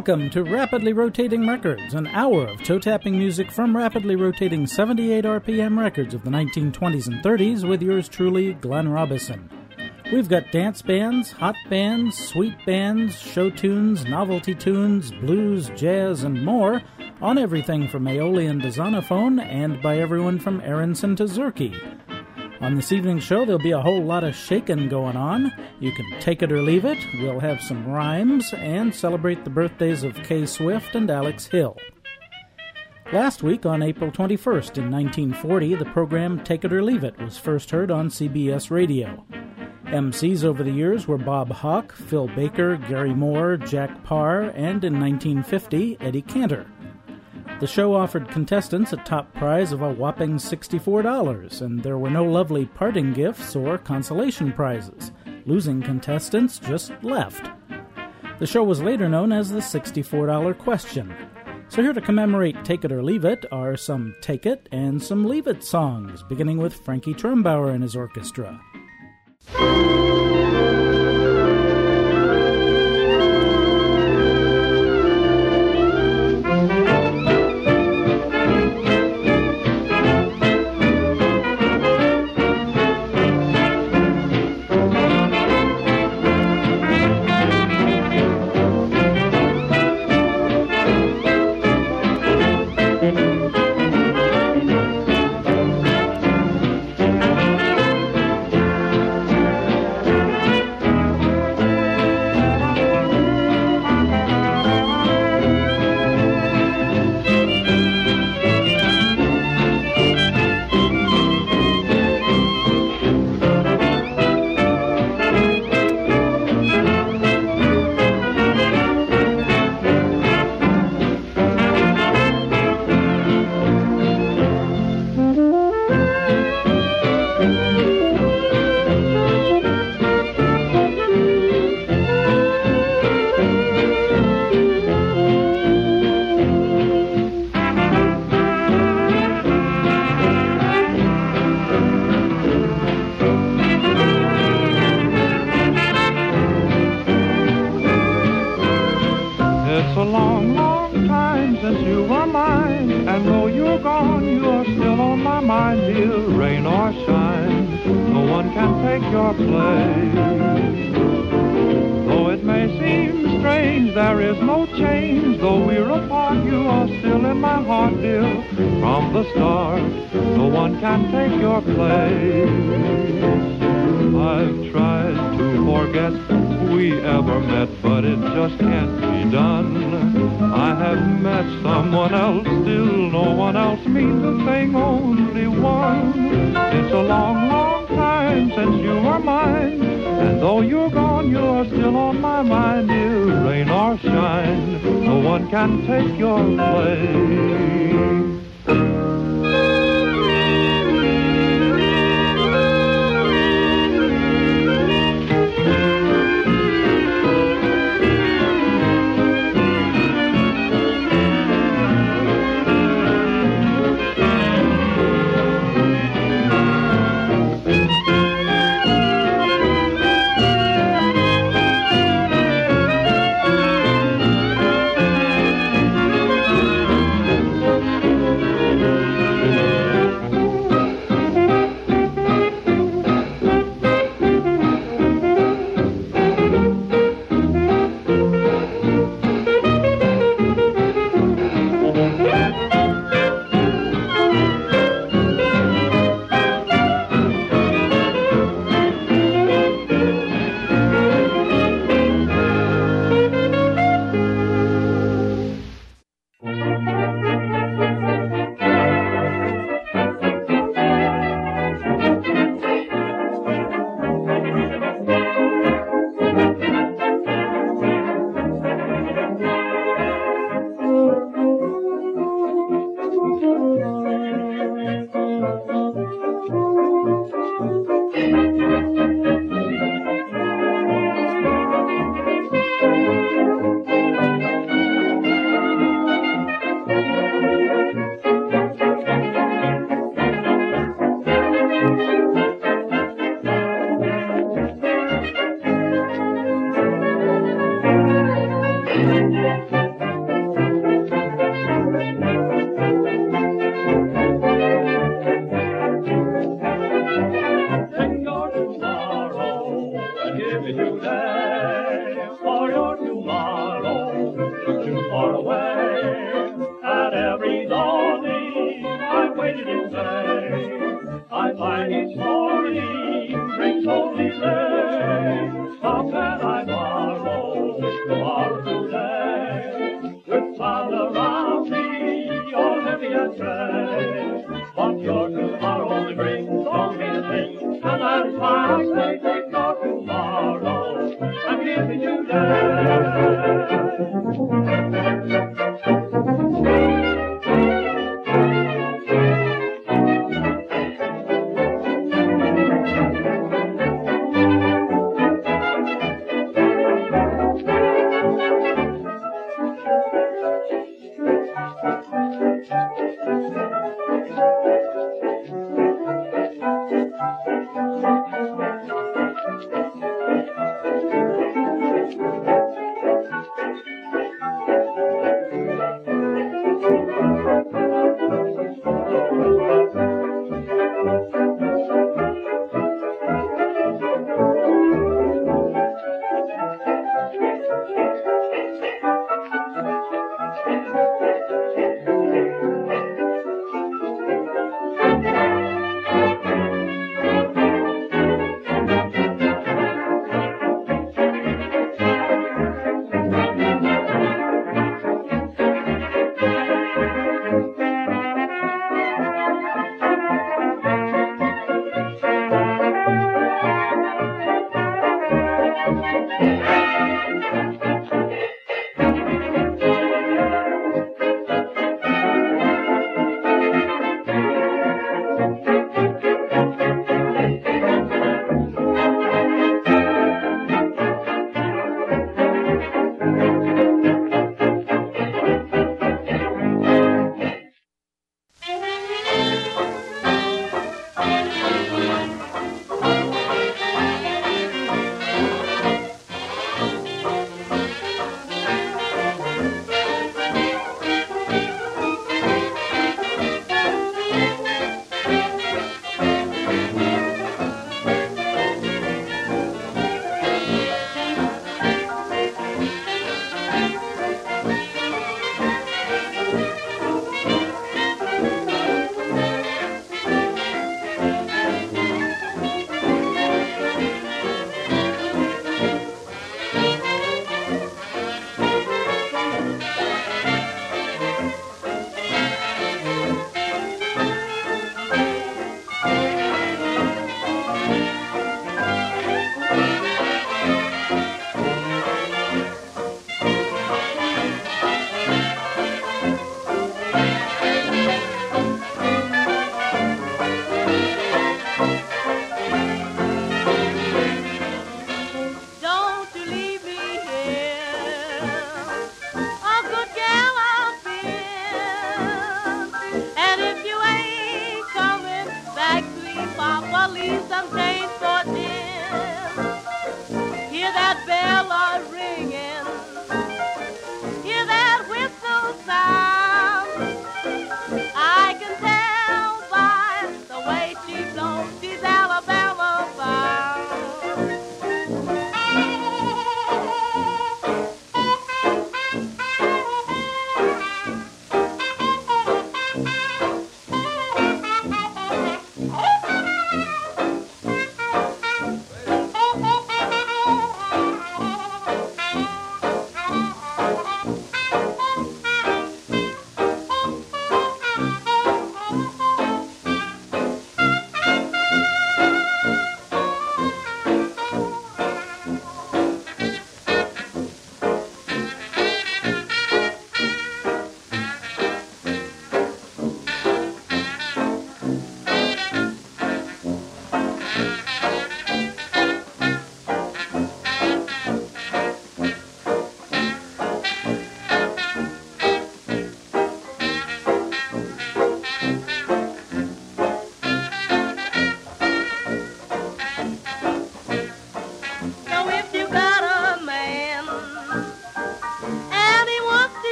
Welcome to Rapidly Rotating Records, an hour of toe-tapping music from rapidly rotating 78 RPM records of the 1920s and 30s with yours truly, Glenn Robison. We've got dance bands, hot bands, sweet bands, show tunes, novelty tunes, blues, jazz, and more on everything from Aeolian to Zonophone and by everyone from Aronson to Zurke. On this evening's show, there'll be a whole lot of shaking going on. You can take it or leave it. We'll have some rhymes and celebrate the birthdays of Kay Swift and Alex Hill. Last week, on April 21st in 1940, the program Take It or Leave It was first heard on CBS Radio. MCs over the years were Bob Hawke, Phil Baker, Gary Moore, Jack Parr, and in 1950, Eddie Cantor. The show offered contestants a top prize of a whopping $64, and there were no lovely parting gifts or consolation prizes. Losing contestants just left. The show was later known as the $64 Question. So here to commemorate Take It or Leave It are some Take It and some Leave It songs, beginning with Frankie Trumbauer and his orchestra. a train. What your tomorrow only brings don't mean a thing, and that is why I say take your tomorrow and give me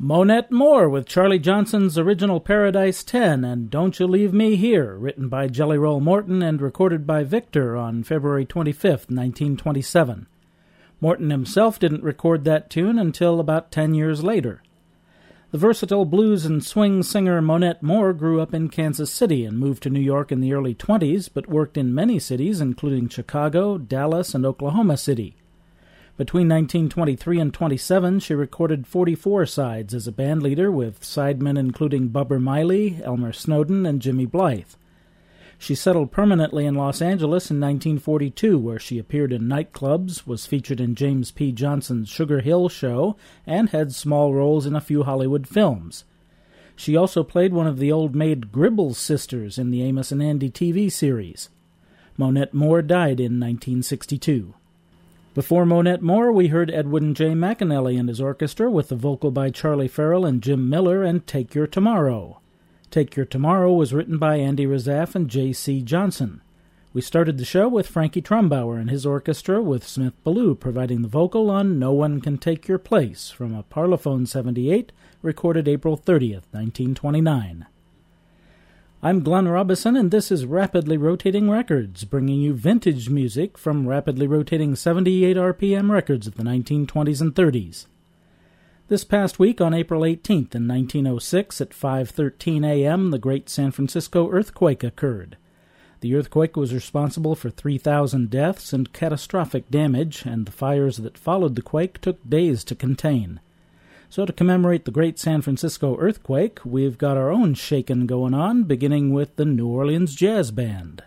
Monette Moore with Charlie Johnson's original Paradise 10 and Don't You Leave Me Here, written by Jelly Roll Morton and recorded by Victor on February 25, 1927. Morton himself didn't record that tune until about 10 years later. The versatile blues and swing singer Monette Moore grew up in Kansas City and moved to New York in the early 20s, but worked in many cities, including Chicago, Dallas, and Oklahoma City. Between 1923 and 27, she recorded 44 sides as a bandleader with sidemen including Bubber Miley, Elmer Snowden, and Jimmy Blythe. She settled permanently in Los Angeles in 1942, where she appeared in nightclubs, was featured in James P. Johnson's Sugar Hill Show, and had small roles in a few Hollywood films. She also played one of the old maid Gribble sisters in the Amos and Andy TV series. Monette Moore died in 1962. Before Monette Moore, we heard Edwin J. McAnally and his orchestra with the vocal by Charlie Farrell and Jim Miller and Take Your Tomorrow. Take Your Tomorrow was written by Andy Razaf and J.C. Johnson. We started the show with Frankie Trumbauer and his orchestra with Smith Ballou providing the vocal on No One Can Take Your Place from a Parlophone 78 recorded April 30th, 1929. I'm Glenn Robison, and this is Rapidly Rotating Records, bringing you vintage music from rapidly rotating 78 RPM records of the 1920s and 30s. This past week, on April 18th in 1906 at 5:13 a.m., the Great San Francisco earthquake occurred. The earthquake was responsible for 3,000 deaths and catastrophic damage, and the fires that followed the quake took days to contain. So to commemorate the Great San Francisco earthquake, we've got our own shakin' going on, beginning with the New Orleans Jazz Band.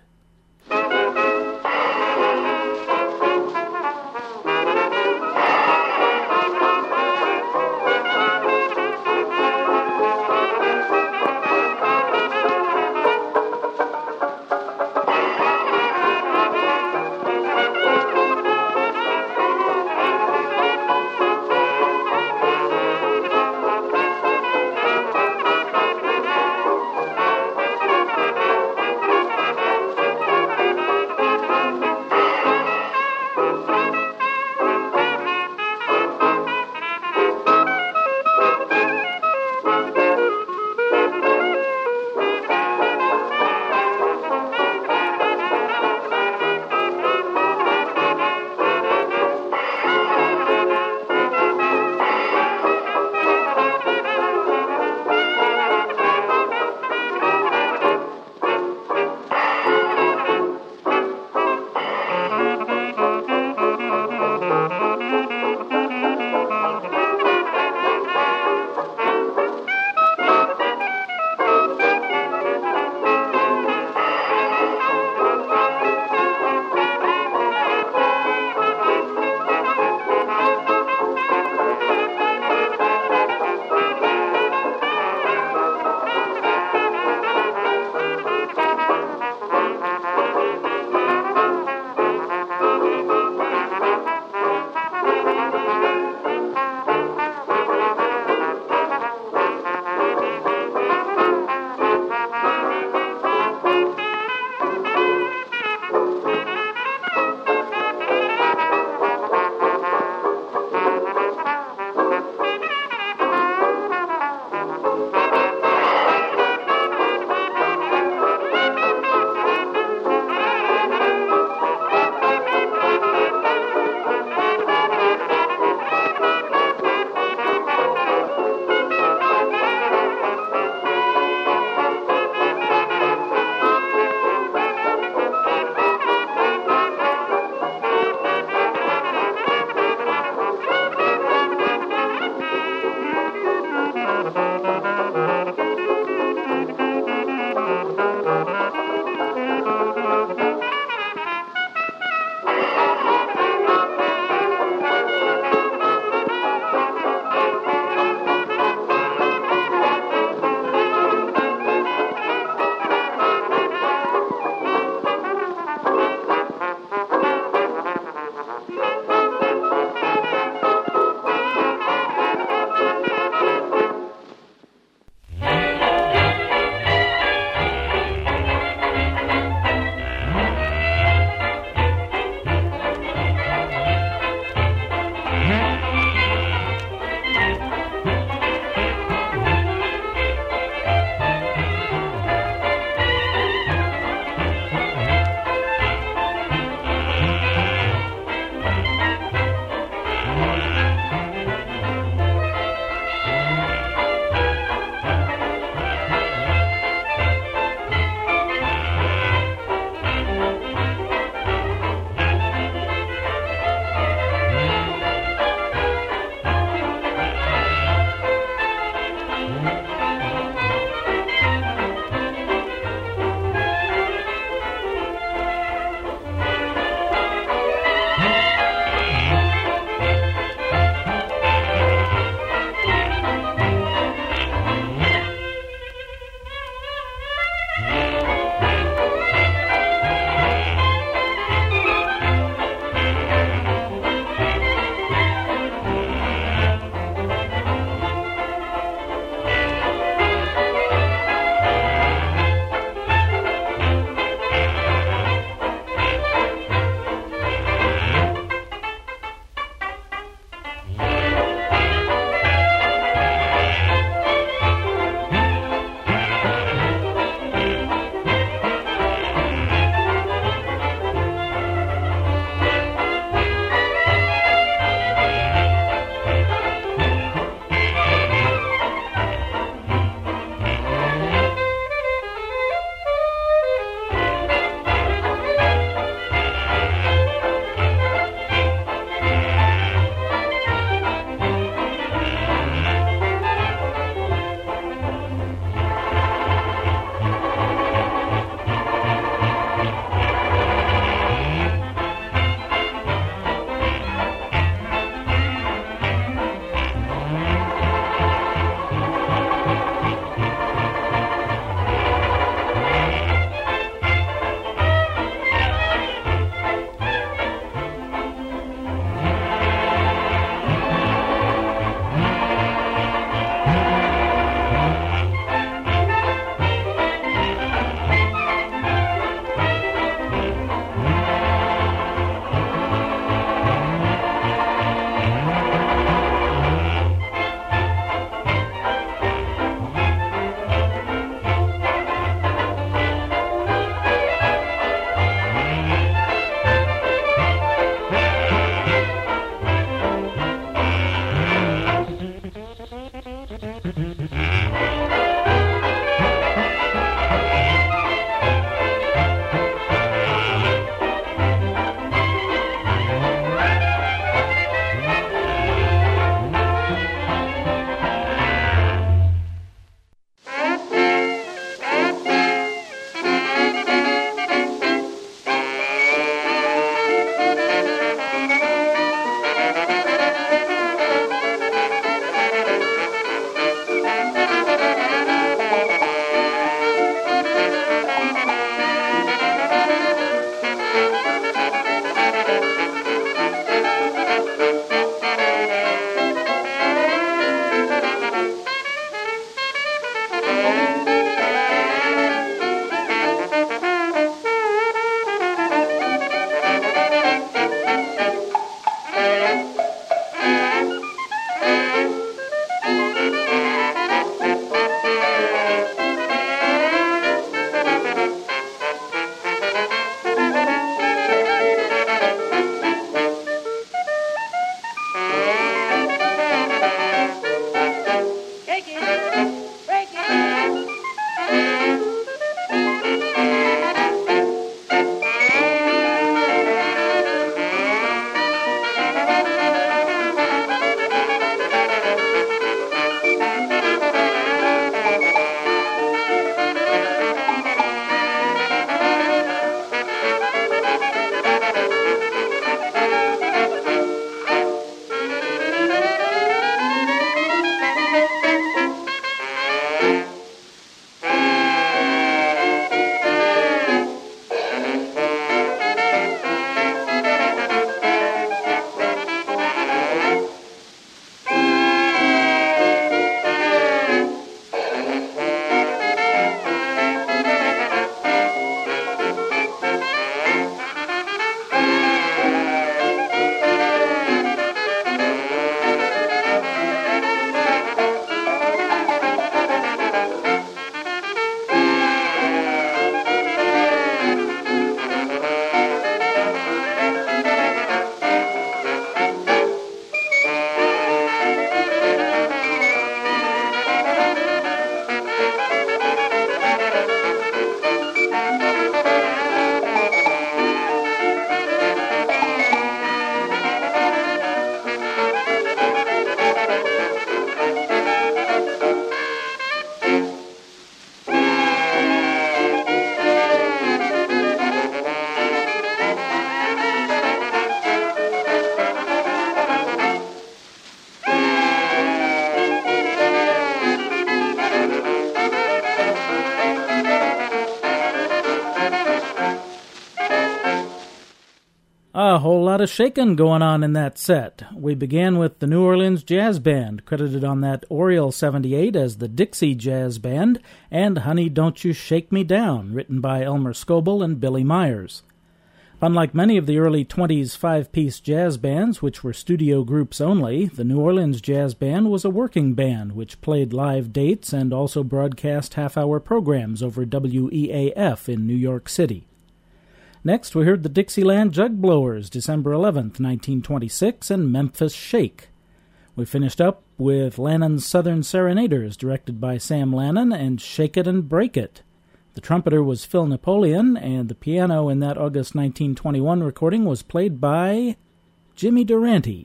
A whole lot of shaking going on in that set. We began with the New Orleans Jazz Band, credited on that Oriole 78 as the Dixie Jazz Band, and Honey Don't You Shake Me Down, written by Elmer Scoble and Billy Myers. Unlike many of the early 20s five-piece jazz bands, which were studio groups only, the New Orleans Jazz Band was a working band which played live dates and also broadcast half-hour programs over WEAF in New York City. Next, we heard the Dixieland Jug Blowers, December 11th, 1926, and Memphis Shake. We finished up with Lannon's Southern Serenaders, directed by Sam Lannon, and Shake It and Break It. The trumpeter was Phil Napoleon, and the piano in that August 1921 recording was played by Jimmy Durante.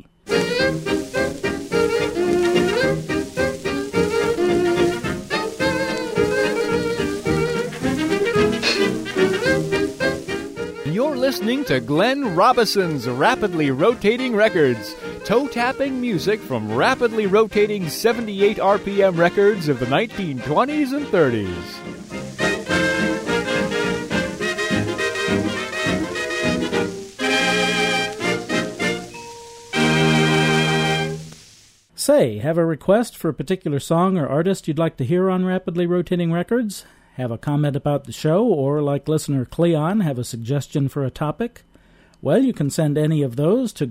You're listening to Glenn Robinson's Rapidly Rotating Records, toe-tapping music from rapidly rotating 78 RPM records of the 1920s and 30s. Say, have a request for a particular song or artist you'd like to hear on Rapidly Rotating Records? Have a comment about the show, or like listener Cleon, have a suggestion for a topic? Well, you can send any of those to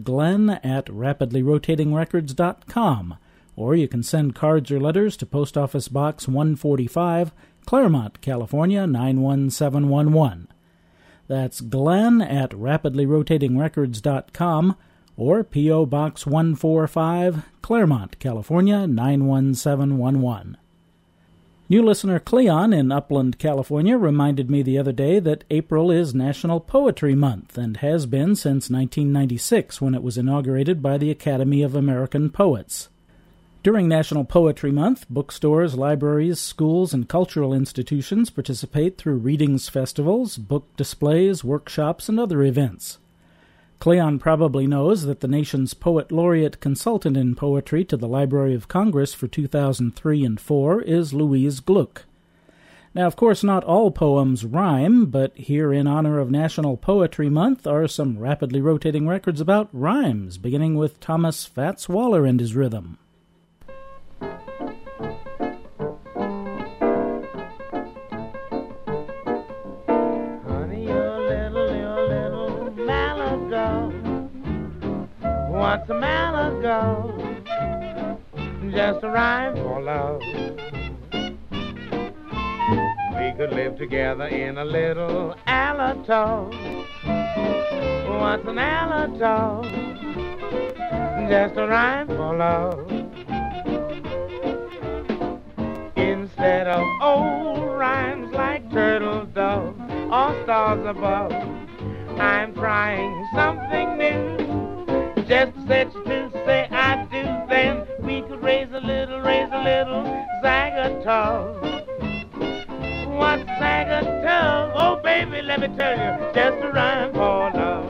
glenn@rapidlyrotatingrecords.com, or you can send cards or letters to Post Office Box 145, Claremont, California, 91711. That's glenn@rapidlyrotatingrecords.com, or P.O. Box 145, Claremont, California, 91711. New listener Cleon in Upland, California, reminded me the other day that April is National Poetry Month and has been since 1996, when it was inaugurated by the Academy of American Poets. During National Poetry Month, bookstores, libraries, schools, and cultural institutions participate through readings festivals, book displays, workshops, and other events. Cleon probably knows that the nation's Poet Laureate consultant in poetry to the Library of Congress for 2003 and 4 is Louise Gluck. Now, of course, not all poems rhyme, but here in honor of National Poetry Month are some rapidly rotating records about rhymes, beginning with Thomas Fats Waller and his rhythm. Once a man ago, just a rhyme for love. We could live together in a little alto. Once an alto, just a rhyme for love. Instead of old rhymes like turtle dove or stars above, I'm trying something new. Just said to say I do, then we could raise a little Zagatov. What's Zagatov? Oh, baby, let me tell you, just a rhyme for love.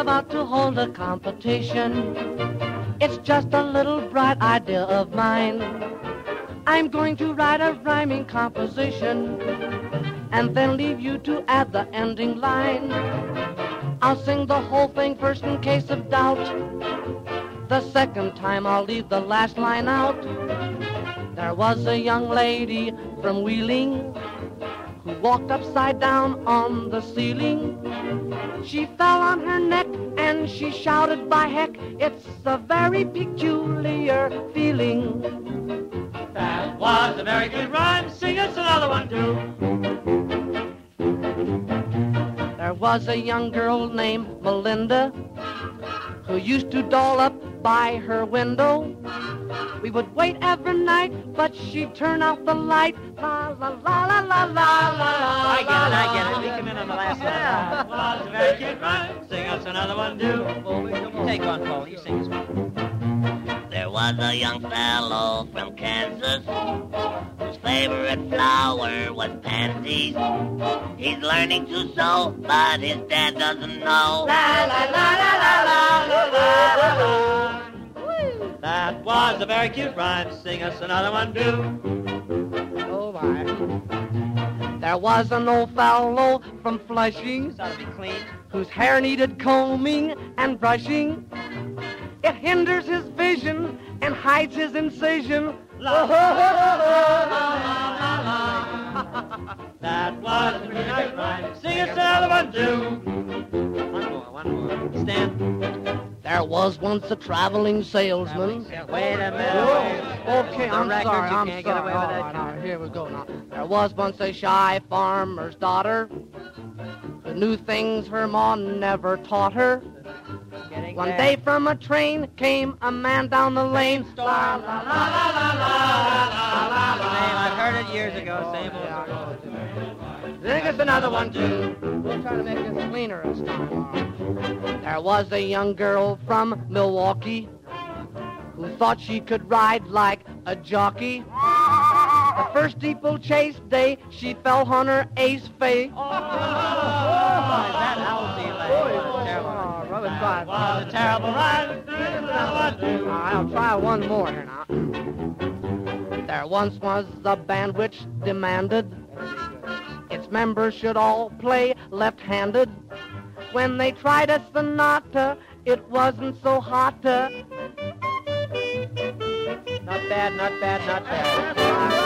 about to hold a competition. It's just a little bright idea of mine. I'm going to write a rhyming composition and then leave you to add the ending line. I'll sing the whole thing first in case of doubt. The second time I'll leave the last line out. There was a young lady from Wheeling who walked upside down on the ceiling. She fell on her neck and she shouted, by heck, it's a very peculiar feeling. That was a very good rhyme. Sing us another one, too. There was a young girl named Melinda who used to doll up by her window. We would wait every night, but she'd turn out the light. La la la la la la la. I get it. We come in on the last one. That was a very cute rhyme. Sing us another one, too. Take one, Paul. You sing this one. There was a young fellow from Kansas whose favorite flower was pansies. He's learning to sew, but his dad doesn't know. La la la la la la la la la. That was a very cute rhyme. Sing us another one, too. Oh my. There was an old fellow from Flushing This ought to be clean. whose hair needed combing and brushing. It hinders his vision and hides his incision. La la la la la. That was a very nice rhyme. Sing us another one, too. One more. Stand. There was once a traveling salesman. Wait a minute. Okay, The I'm records, sorry, you I'm can't get sorry. away with All that. right, all right, here we go now. There was once a shy farmer's daughter who knew things her ma never taught her. Getting One there. day from a train came a man down the lane. La la la la la la la. Same. I've heard it years ago. Same old. Sing us another one, too. We'll try to make this cleaner this time. There was a young girl from Milwaukee who thought she could ride like a jockey. The first steeplechase day, she fell on her ace face. That Halsey That was a terrible rhyme. Sing us another one, too. I'll try one more here now. There once was a band which demanded its members should all play left-handed. When they tried a sonata, it wasn't so hot. Not bad, not bad, not bad.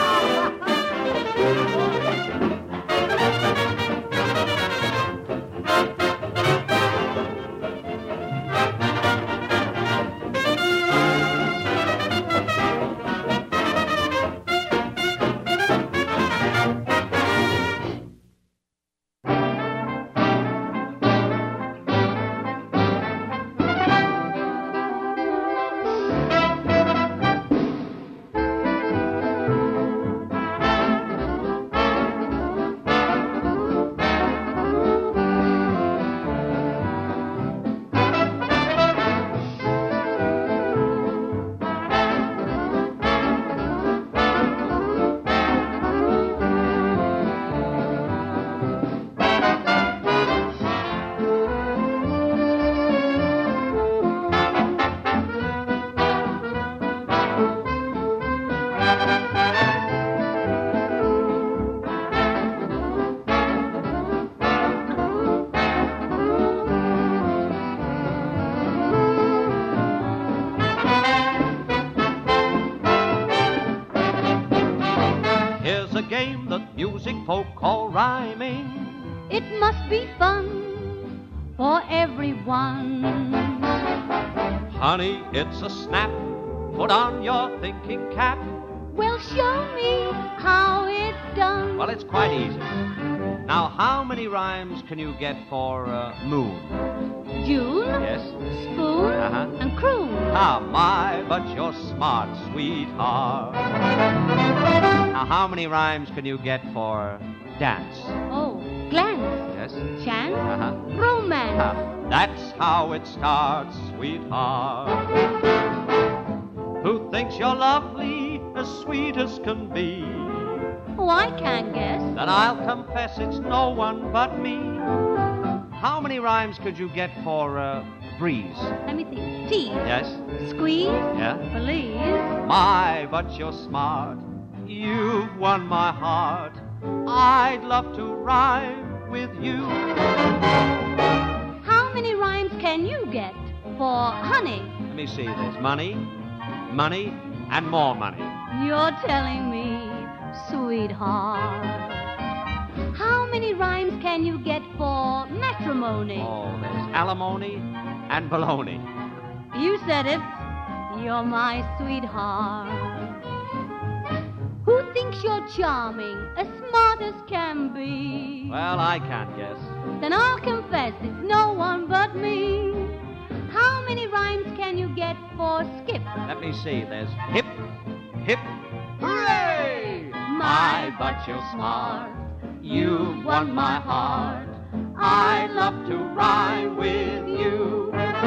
Game that music folk call rhyming. It must be fun for everyone. Honey, it's a snap. Put on your thinking cap. Well, show me how it's done. Well, it's quite easy. Now, how many rhymes can you get for moon? June, Yes? spoon, Uh-huh. and croon. Ah, my, but you're smart, sweetheart. Now, how many rhymes can you get for dance? Oh, glance, Yes? chance, Uh-huh. romance. Ah, that's how it starts, sweetheart. Who thinks you're lovely, as sweet as can be? Oh, I can guess. Then I'll confess it's no one but me. how many rhymes could you get for breeze? Let me think. Tease. Yes? Squeeze. Yeah? Believe. My, but you're smart. You've won my heart. I'd love to rhyme with you. How many rhymes can you get for honey? Let me see. There's money, money, and more money. You're telling me, sweetheart. How many rhymes can you get for matrimony? Oh, there's alimony and baloney. You said it. You're my sweetheart. Who thinks you're charming, as smart as can be? Well, I can't guess. Then I'll confess it's no one but me. How many rhymes can you get for skip? Let me see. There's hip, hip, hooray! My, but you're smart. You've won my heart. I'd love to rhyme with you.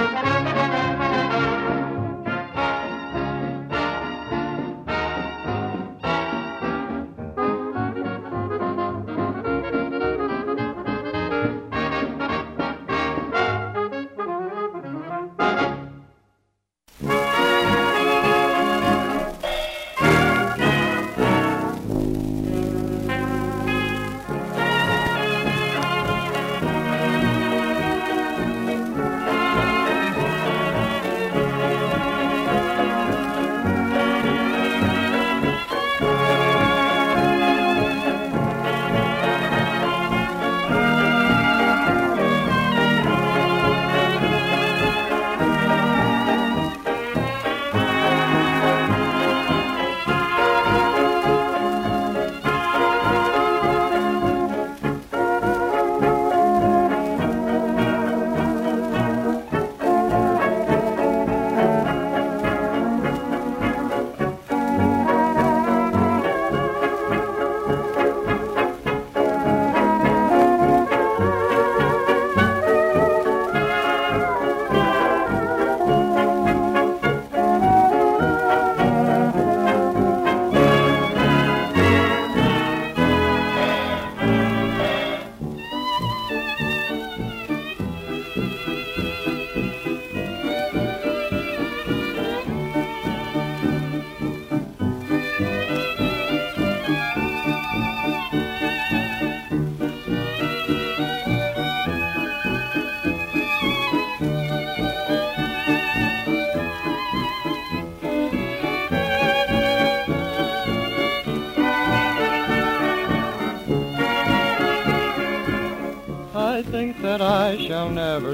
I think that I shall never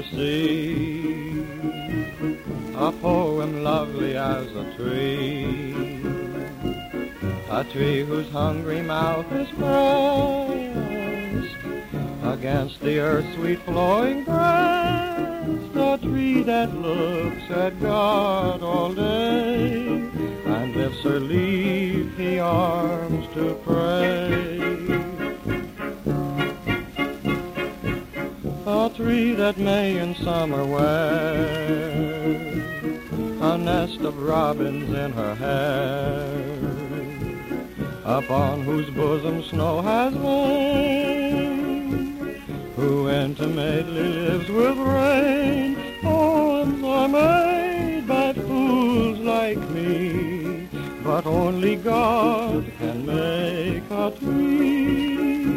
see a poem lovely as a tree whose hungry mouth is pressed against the earth's sweet flowing breast, a tree that looks at God all day and lifts her leafy arms to pray. A tree that may in summer wear a nest of robins in her hair, upon whose bosom snow has lain, who intimately lives with rain. Poems are made by fools like me, but only God can make a tree.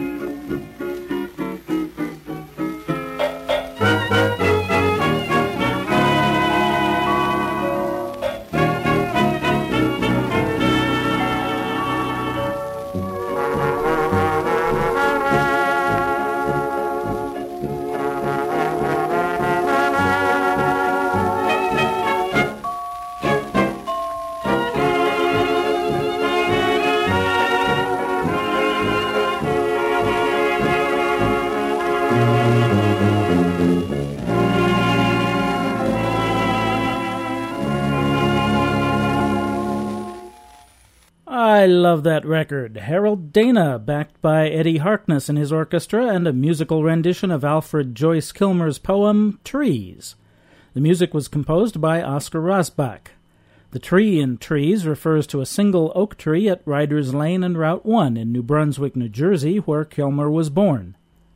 I love that record. Harold Dana, backed by Eddie Harkness and his orchestra, and a musical rendition of Alfred Joyce Kilmer's poem, Trees. The music was composed by Oscar Rosbach. The tree in Trees refers to a single oak tree at Riders Lane and Route 1 in New Brunswick, New Jersey, where Kilmer was born.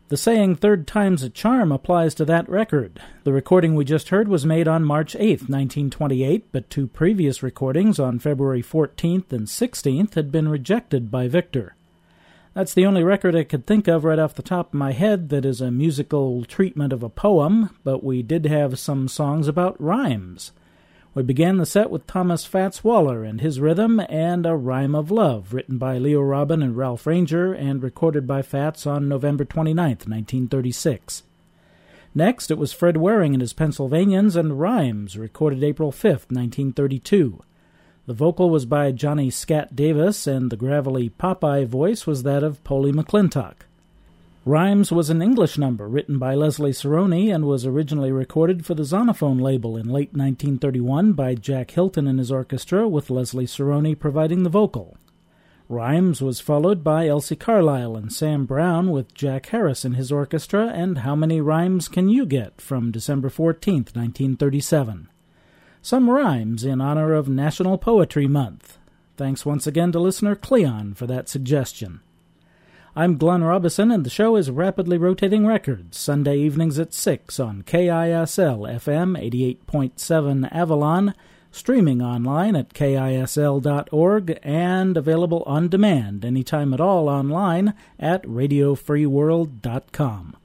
The saying "third time's a charm" applies to that record. The recording we just heard was made on March 8, 1928, but two previous recordings on February 14th and 16th had been rejected by Victor. That's the only record I could think of right off the top of my head that is a musical treatment of a poem, but we did have some songs about rhymes. We began the set with Thomas Fats Waller and his rhythm and A Rhyme of Love, written by Leo Robin and Ralph Ranger and recorded by Fats on November 29, 1936. Next, it was Fred Waring and his Pennsylvanians and Rhymes, recorded April 5, 1932. The vocal was by Johnny Scat Davis, and the gravelly Popeye voice was that of Polly McClintock. Rhymes was an English number written by Leslie Saroni and was originally recorded for the Zonophone label in late 1931 by Jack Hilton and his orchestra, with Leslie Saroni providing the vocal. Rhymes was followed by Elsie Carlisle and Sam Brown with Jack Harris and his orchestra and How Many Rhymes Can You Get from December 14, 1937. Some rhymes in honor of National Poetry Month. Thanks once again to listener Cleon for that suggestion. I'm Glenn Robison, and the show is Rapidly Rotating Records, Sunday evenings at 6 on KISL FM 88.7 Avalon, streaming online at KISL.org, and available on demand anytime at all online at RadioFreeWorld.com.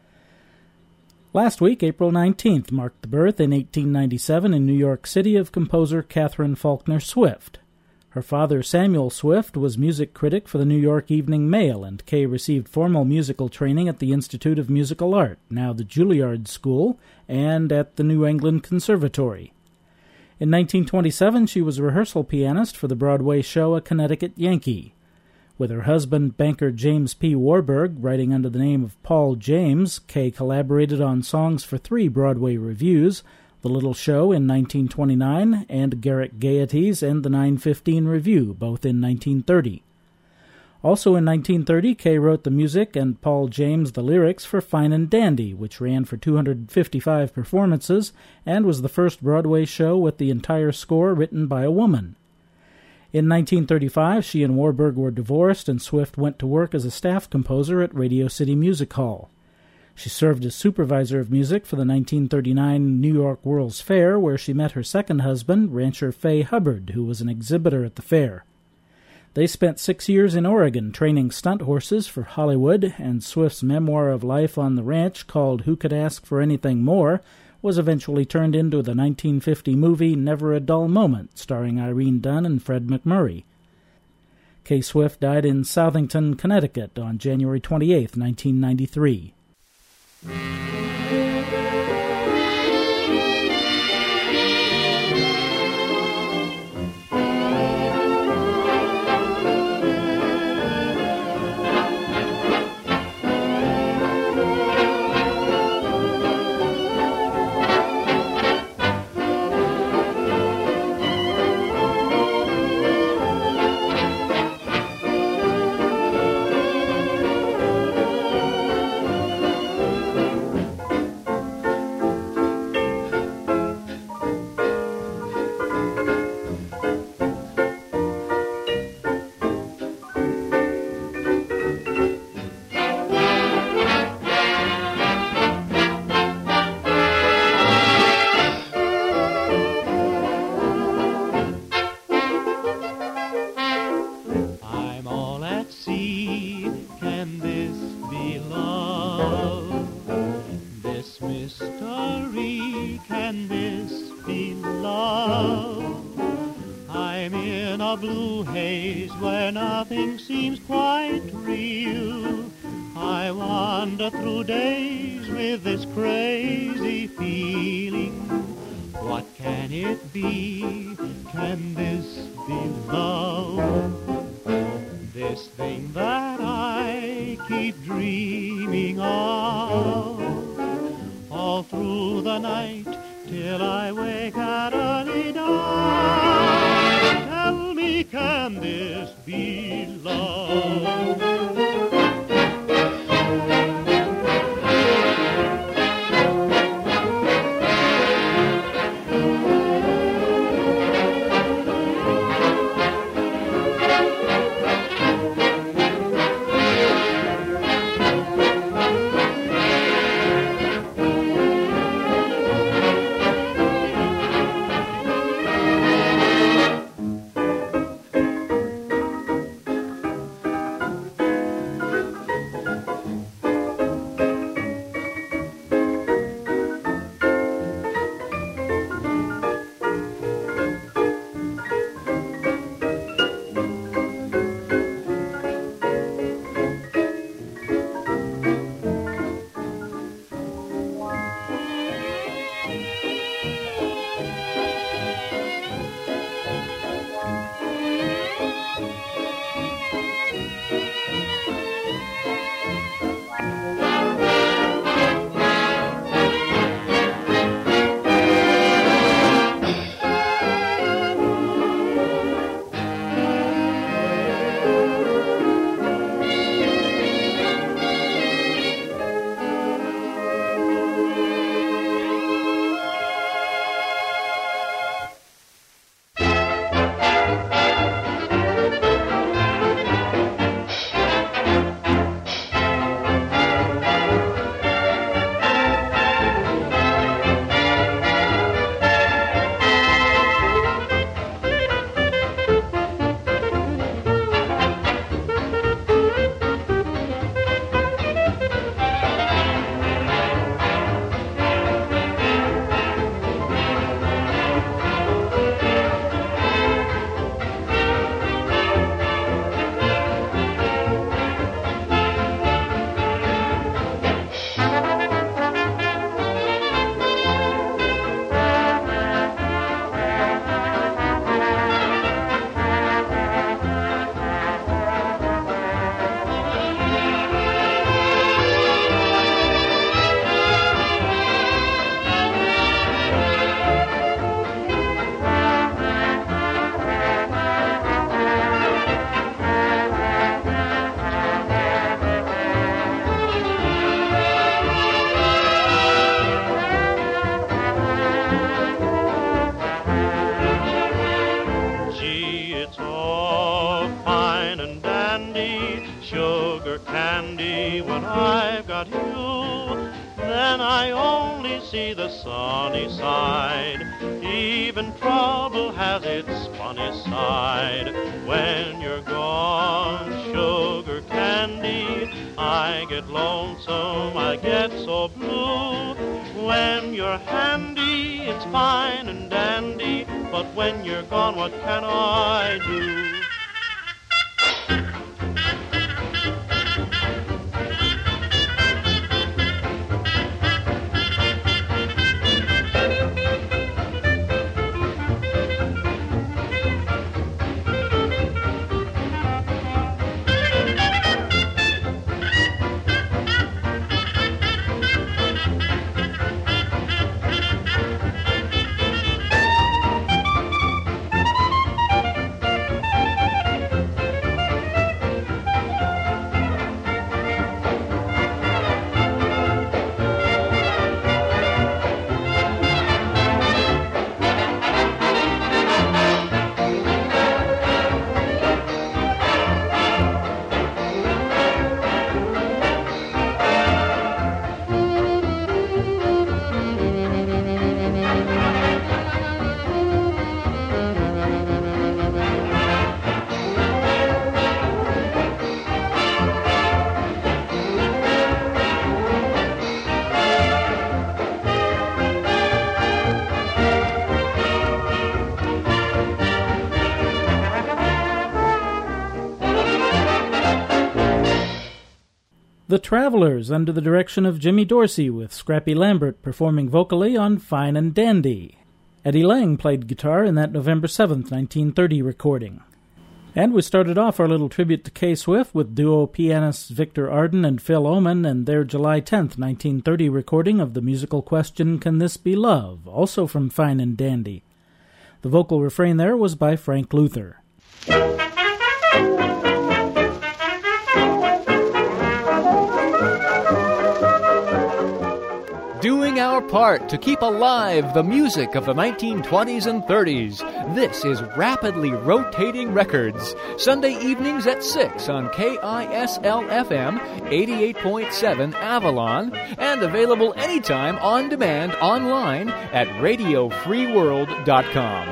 Last week, April 19th, marked the birth in 1897 in New York City of composer Catherine Faulkner Swift. Her father, Samuel Swift, was music critic for the New York Evening Mail, and Kay received formal musical training at the Institute of Musical Art, now the Juilliard School, and at the New England Conservatory. In 1927, she was a rehearsal pianist for the Broadway show A Connecticut Yankee. With her husband, banker James P. Warburg, writing under the name of Paul James, Kay collaborated on songs for 3 Broadway revues, The Little Show in 1929, and Garrick Gaieties and the 9:15 Review, both in 1930. Also in 1930, Kay wrote the music and Paul James the lyrics for Fine and Dandy, which ran for 255 performances and was the first Broadway show with the entire score written by a woman. In 1935, she and Warburg were divorced, and Swift went to work as a staff composer at Radio City Music Hall. She served as supervisor of music for the 1939 New York World's Fair, where she met her second husband, rancher Fay Hubbard, who was an exhibitor at the fair. They spent 6 years in Oregon training stunt horses for Hollywood, and Swift's memoir of life on the ranch, called Who Could Ask for Anything More, was eventually turned into the 1950 movie Never a Dull Moment, starring Irene Dunne and Fred McMurray. Kay Swift died in Southington, Connecticut on January 28, 1993. when I only see the sunny side. Even trouble has its funny side. When you're gone, sugar candy, I get lonesome, I get so blue. When you're handy, it's fine and dandy, but when you're gone, what can I do? The Travelers, under the direction of Jimmy Dorsey, with Scrappy Lambert performing vocally on Fine and Dandy. Eddie Lang played guitar in that November 7th, 1930 recording. And we started off our little tribute to Kay Swift with duo pianists Victor Arden and Phil Oman and their July 10th, 1930 recording of the musical question, Can This Be Love?, also from Fine and Dandy. The vocal refrain there was by Frank Luther. Doing our part to keep alive the music of the 1920s and 30s. This is Rapidly Rotating Records, Sunday evenings at 6 on KISL-FM 88.7 Avalon, and available anytime on demand online at radiofreeworld.com.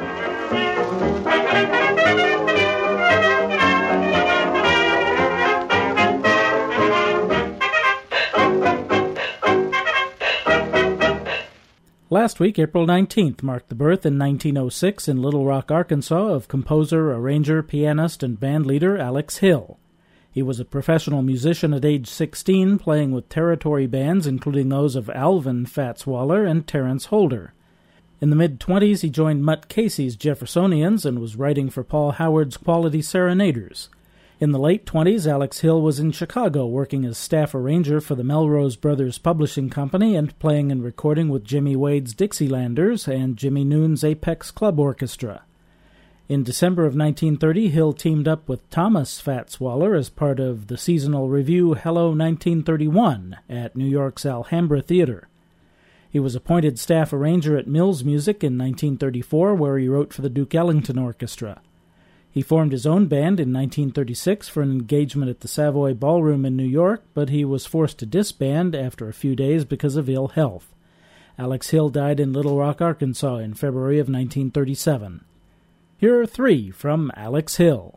Last week, April 19th, marked the birth in 1906 in Little Rock, Arkansas, of composer, arranger, pianist, and bandleader Alex Hill. He was a professional musician at age 16, playing with territory bands including those of Alvin Fats Waller and Terrence Holder. In the mid-20s, he joined Mutt Casey's Jeffersonians and was writing for Paul Howard's Quality Serenaders. In the late 20s, Alex Hill was in Chicago working as staff arranger for the Melrose Brothers Publishing Company and playing and recording with Jimmy Wade's Dixielanders and Jimmy Noon's Apex Club Orchestra. In December of 1930, Hill teamed up with Thomas Fats Waller as part of the seasonal revue Hello 1931 at New York's Alhambra Theater. He was appointed staff arranger at Mills Music in 1934, where he wrote for the Duke Ellington Orchestra. He formed his own band in 1936 for an engagement at the Savoy Ballroom in New York, but he was forced to disband after a few days because of ill health. Alex Hill died in Little Rock, Arkansas in February of 1937. Here are three from Alex Hill.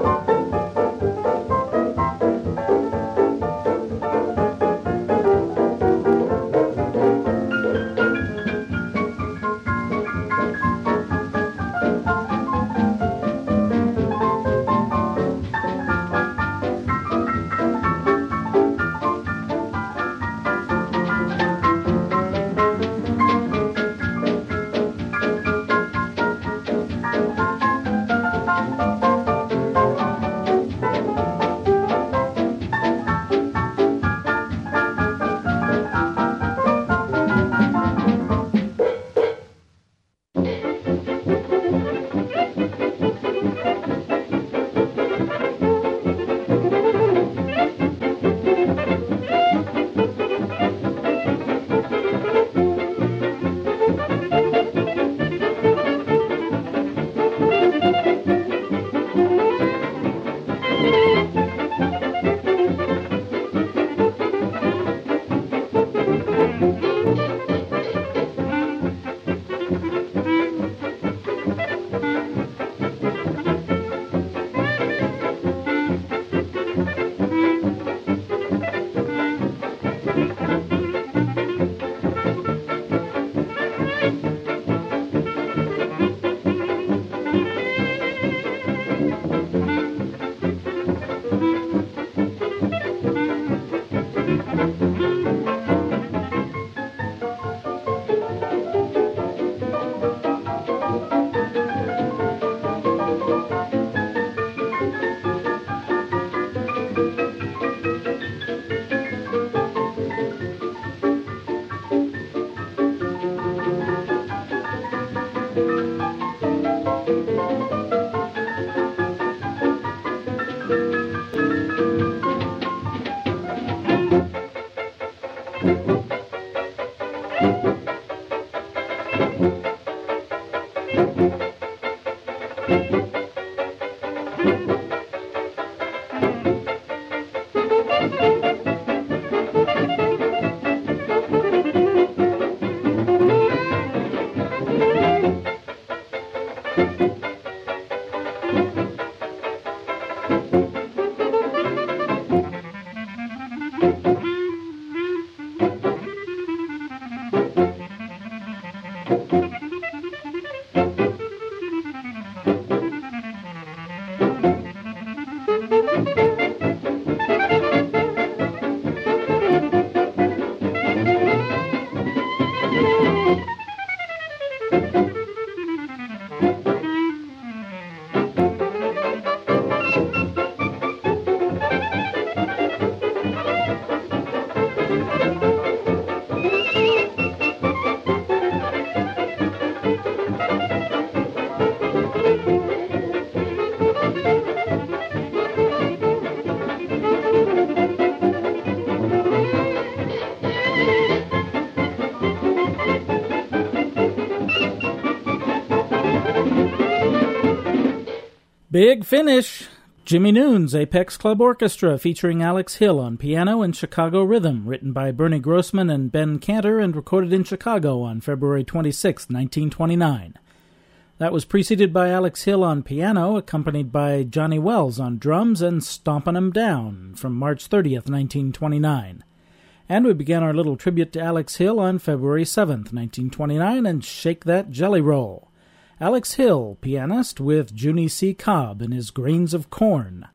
Big finish! Jimmy Noon's Apex Club Orchestra featuring Alex Hill on piano and Chicago Rhythm, written by Bernie Grossman and Ben Cantor and recorded in Chicago on February 26, 1929. That was preceded by Alex Hill on piano, accompanied by Johnny Wells on drums and Stompin' 'Em Down from March 30th, 1929. And we began our little tribute to Alex Hill on February 7th, 1929, and Shake That Jelly Roll. Alex Hill, pianist, with Junie C. Cobb and his Grains of Corn.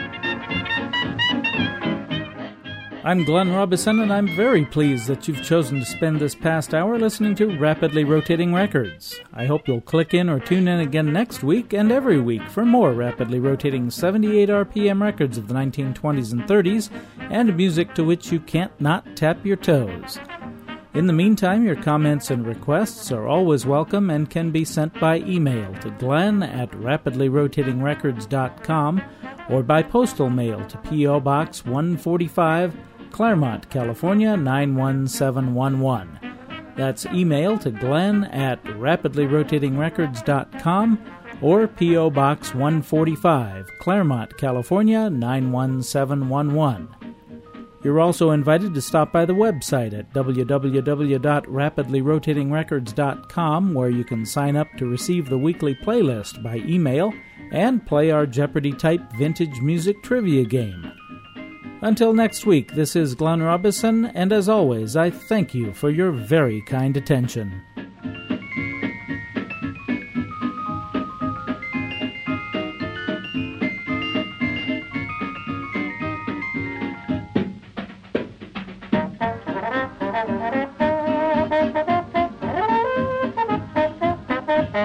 I'm Glenn Robison, and I'm very pleased that you've chosen to spend this past hour listening to Rapidly Rotating Records. I hope you'll click in or tune in again next week and every week for more rapidly rotating 78 RPM records of the 1920s and 30s, and music to which you can't not tap your toes. In the meantime, your comments and requests are always welcome and can be sent by email to glenn@rapidlyrotatingrecords.com or by postal mail to P.O. Box 145, Claremont, California 91711. That's email to glenn@rapidlyrotatingrecords.com or P.O. Box 145, Claremont, California 91711. You're also invited to stop by the website at www.rapidlyrotatingrecords.com, where you can sign up to receive the weekly playlist by email and play our Jeopardy-type vintage music trivia game. Until next week, this is Glenn Robison, and as always, I thank you for your very kind attention.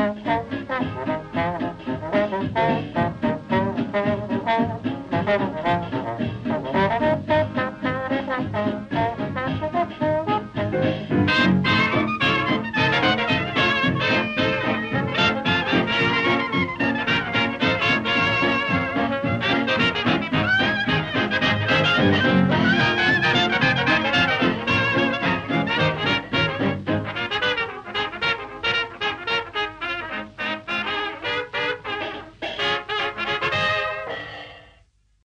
Thank you.